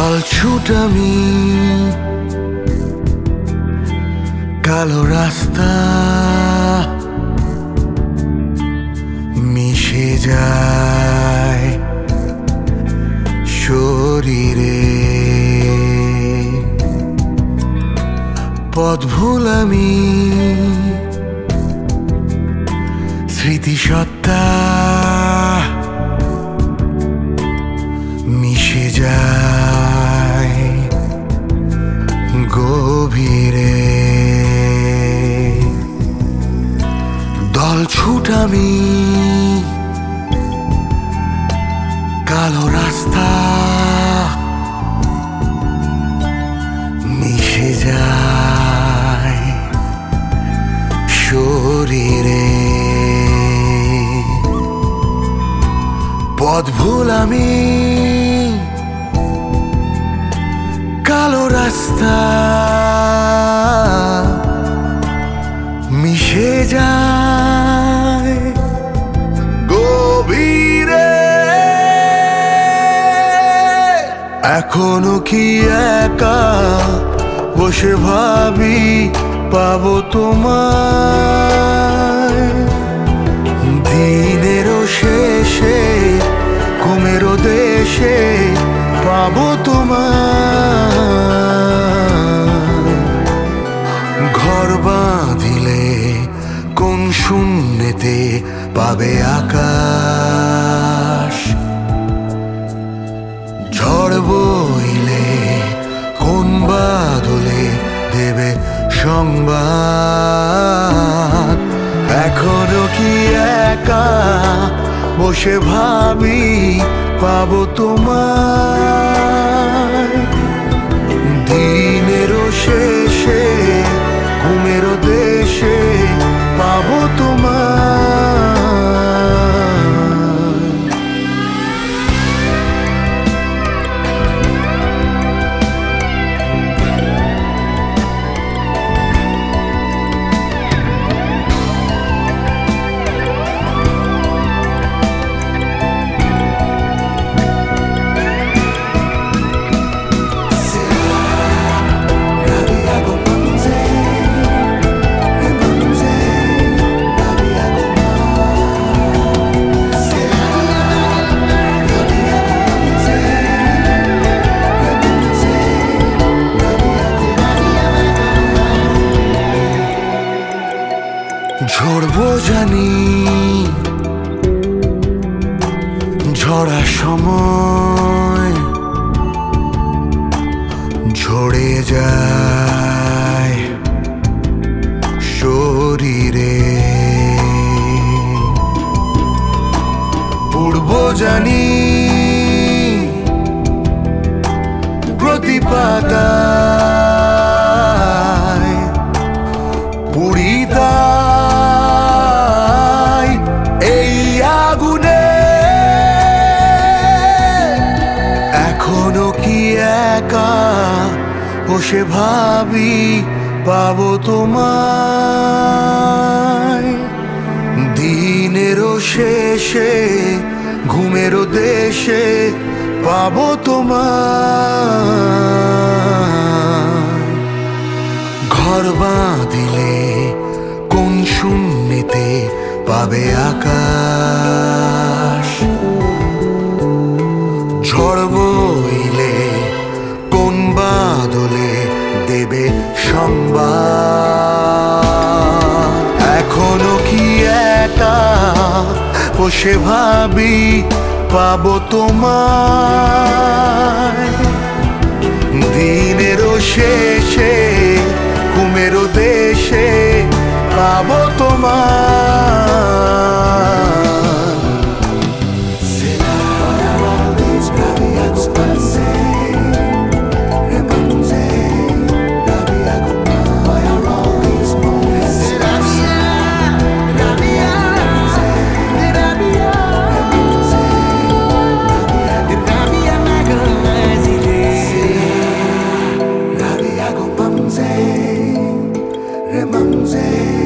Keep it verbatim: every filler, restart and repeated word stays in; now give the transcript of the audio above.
দল ছুটামি কালো রাস্তা মিশে যায় শরীরে, পথ ভুলামি স্মৃতিসত্তা মিশে যায় গভীরে। দল ছুটামি কালো রাস্তা মিশে যায় শরীরে, পথ ভুলামি কালো রাস্তা মিশে যায় গভীরে। এখনো কি একা বসে ভাবি পাবো তোমায়, দিনেরও শেষে ঘুমেরও দেশে পাবো তোমায়। ঘর বাঁধিলে কোন শূন্যেতে পাবে আকাশ, ঝড় বইলে কোন বাদলে দেবে সংবাদ। এখনো কি একা বসে ভাবি পাবো তোমায়, দিনেরও শেষে ঘুমেরও দেশে পাবো তোমায়। ঝরবো জানি ঝরা সময় ঝরে যায় শরীরে, পড়বো জানি প্রতি পাতায় পুরিতা বসে ভাবি পাবো তোমায়, দিনেরও শেষে ঘুমেরও দেশে পাবো তোমায়। ঘর বাঁধিলে কোন শূন্যেতে পাবে আকাশ, ঝড় বইলে কোন বাদলে দেবে সংবাদ। এখনো কি একা বসে ভাবি পাবো তোমায়, দিনেরও শেষে ঘুমেরও দেশে পাবো তোমায়। Rapunzel, Rapunzel.